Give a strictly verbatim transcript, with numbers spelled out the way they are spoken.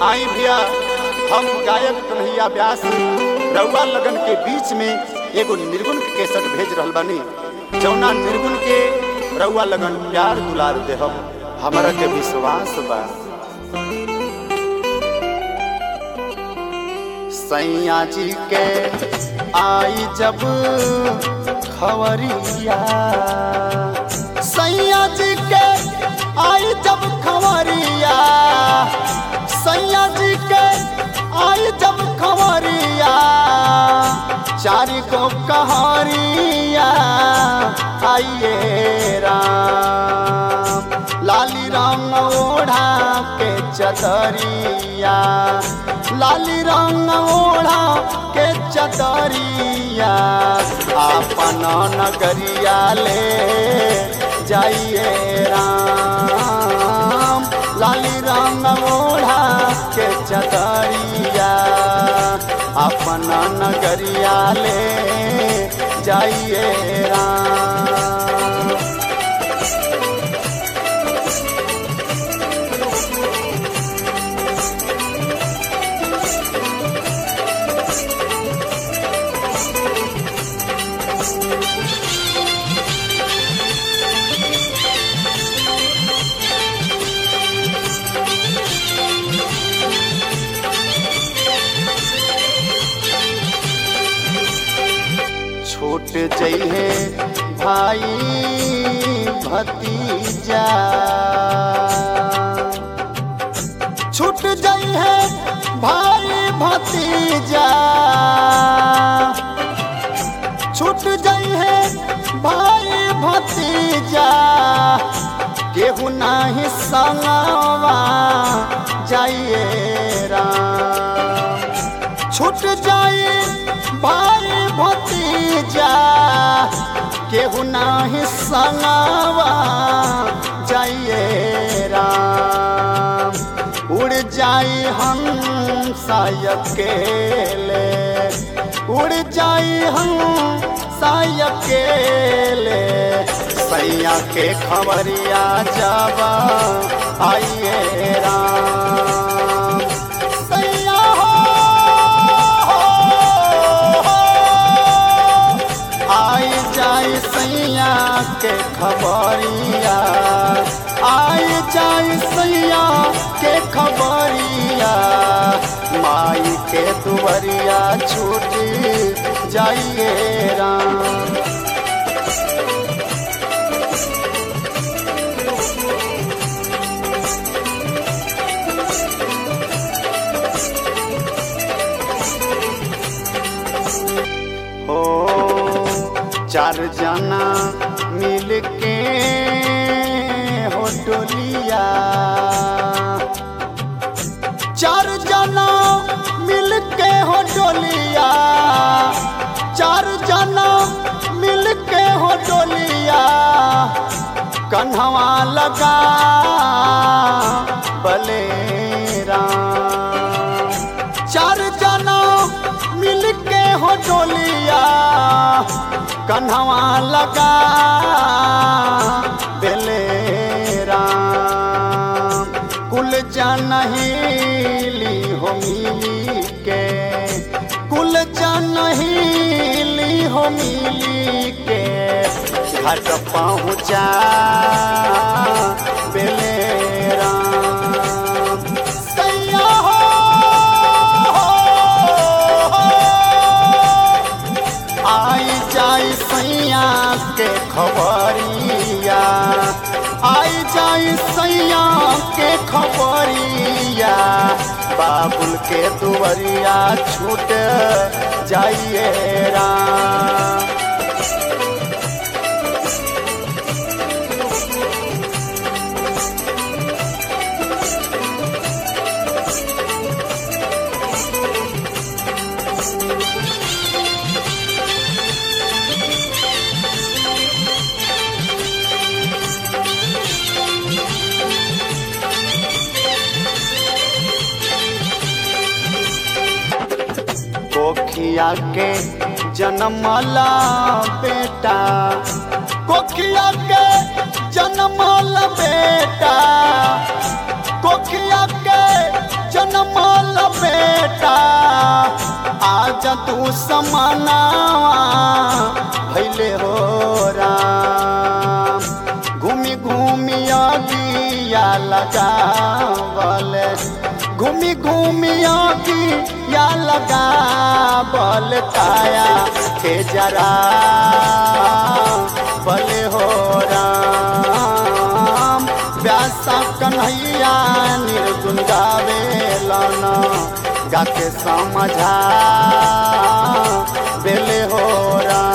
आई भैया हम गायक कन्हैया व्यास रउआ लगन के बीच में एगो निर्गुण के कैसेट भेज रहल बानी। जौना निर्गुण के रउआ लगन प्यार दुलार देहम, हमरा के विश्वास बा। सैया जी के आई जब खवरिया, सैया जी के आई जब खवरिया, सैया जी के आई जब खवरिया, चारि गो कहारिया आइए राम, लाली रंग ओढ़ा के चदरिया, लाली रंग ओढ़ा के चदरिया, आपन नगरिया ले जाइए राम, लाली रंग ओढ़ा के चदरिया, अपन नगरिया ले जाइए राम। छूट जइहे भाई भतीजा, छूट जइहे भाई भतीजा, छूट जइहे भाई भतीजा, केहू नाही संगवा जाइए राम, छूट जाइए भाई भतीजा, केहू नाही संगवा जाइए राम, उड़ जाई हम सायकेले, उड़ जाई हम सायकेले, सैया के खबरिया जावा आइए राम, सैया हो आई जाई सैया के खबरिया, आई जाई सैया के खबरिया, माई के दुवरिया छूट जाइए राम। हो चार जना मिलके हो डोलिया, चार जना मिलके हो डोलिया, चार जना मिलके हो डोलिया, कन्हवा लगा बलेरा, चार जना मिलके हो डोलिया, कन्हवा लगा बेलेरा, कुल जनहिली हो मिली के, कुल जनहिली हो मिली के, घाट पहुँचा बेलेरा, सैया हो आई जाई सैया के खबरिया, आई जाई सैया के खबरिया, बाबुल के दुवरिया छूट जाइए राम। कोखिया के जन्मला बेटा, कोखिया के जन्मला बेटा, कोखिया के जन्म पाँच दुश्मनावा भैले हो राम। घूमी घूमी अगिया लगावल, घूमी घूमी अगिया लगावल काया के जरा भले हो राम। व्यासा कन्हैया निर्गुण गावेलन, गाके समझा बेले हो राम।